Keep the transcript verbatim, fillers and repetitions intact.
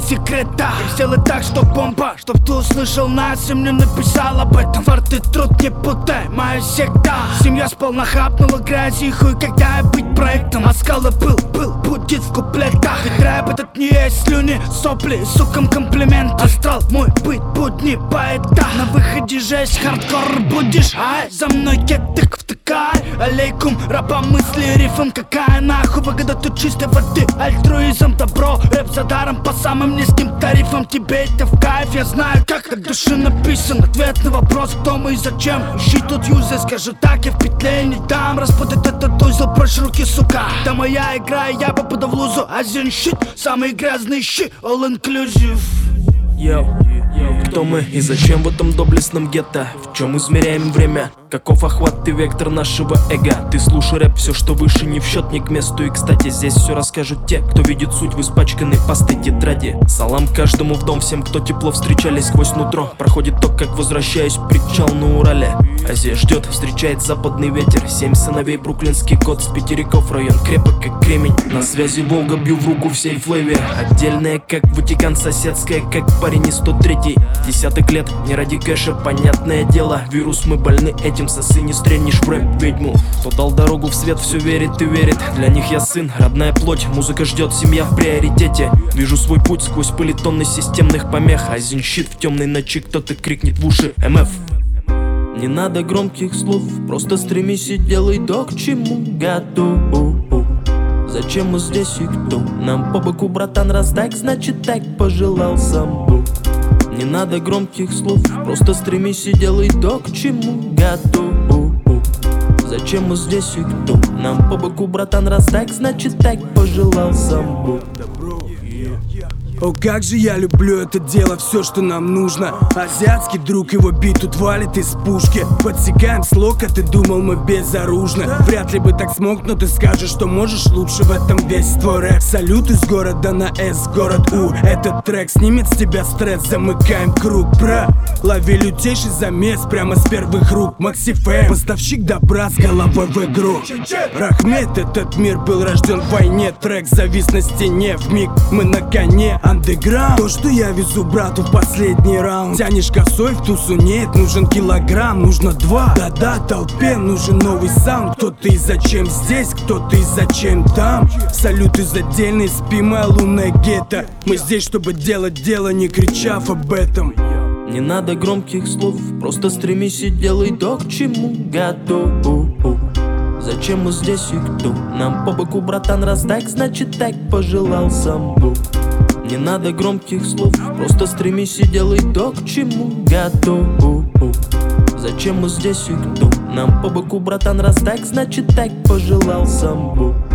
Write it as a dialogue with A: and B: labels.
A: секрета. Сделай так, что бомба, чтоб ты услышал нас и мне написал об этом. Тварь и труд не путай, моя секта. Семья сполна хапнула грязи, хуй, когда я быть проектом. А скала был, был, будет в куплетах. Ведь рэп этот не есть слюни, сопли, сукам комплимент. Астрал мой быть, будни поэта. На выходе жесть, хардкор будешь, ай. За мной кетык втыкай, алейкум. Раба мысли, рифм, какая нахуй выгода тут чистой воды. Альтруизм, добро, рэп за даром по самым низким тарифам. Тебе это в кайф, я знаю, как от души написан. Ответ на вопрос, кто мы и зачем. Ищи тут юзер, скажу так, я в петле не дам. Распутать этот узел, прочь руки, сука. Это моя игра, и я попаду в лузу. Азиан щит, самый грязный щит, all inclusive.
B: Йоу, кто мы и зачем в этом доблестном гетто? В чем измеряем время? Каков охват и вектор нашего эго? Ты слушай рэп, все что выше не в счет, не к месту. И кстати, здесь все расскажут те, кто видит суть в испачканной пастой тетради. Салам каждому в дом, всем, кто тепло встречались сквозь нутро. Проходит то, как возвращаюсь, причал на Урале. Азия ждет, встречает западный ветер. Семь сыновей, бруклинский кот, с пятериков, район крепок, как кремень. На связи Волга, бью в руку всей флейве. Отдельная, как Ватикан, соседская, как парень из сто третий. Десяток лет, не ради кэша, понятное дело. Вирус, мы больны этим, сосы не стрельнешь в рэп ведьму. Кто дал дорогу в свет, все верит и верит. Для них я сын, родная плоть, музыка ждет, семья в приоритете. Вижу свой путь сквозь пыли тонны системных помех. Азин щит в темной ночи, кто-то крикнет в уши эм эф. Не надо громких слов, просто стремись и делай то, к чему готов. Зачем мы здесь и кто? Нам по боку, братан, раз так, значит так пожелал сам Бог. Не надо громких слов, просто стремись и делай то, к чему готов. Зачем мы здесь и кто? Нам по боку, братан, раз так, значит так пожелал сам Бог.
C: О, как же я люблю это дело, все, что нам нужно. Азиатский друг, его бит тут валит из пушки. Подсекаем слог, а ты думал мы безоружны. Вряд ли бы так смог, но ты скажешь, что можешь лучше. В этом весь твой рэп. Салют из города на С, город У. Этот трек снимет с тебя стресс, замыкаем круг, бра. Лови лютейший замес прямо с первых рук. Макси Фэм, поставщик добра с головой в игру. Рахмет, этот мир был рожден в войне. Трек завис на стене, вмиг мы на коне. Андеграунд, то, что я везу брату в последний раунд. Тянешь косой в тусу, нет, нужен килограмм, нужно два. Да-да, толпе нужен новый саунд. Кто ты и зачем здесь, кто ты и зачем там. Салют из отдельной, спимая лунная гетто. Мы здесь, чтобы делать дело, не кричав об этом.
B: Не надо громких слов, просто стремись и делай то, к чему готов. Зачем мы здесь и кто? Нам по боку, братан, раз так, значит так пожелал сам Бог. Не надо громких слов, просто стремись и делай то, к чему готов. Зачем мы здесь и кто? Нам по боку, братан, раз так, значит так пожелал сам Бог.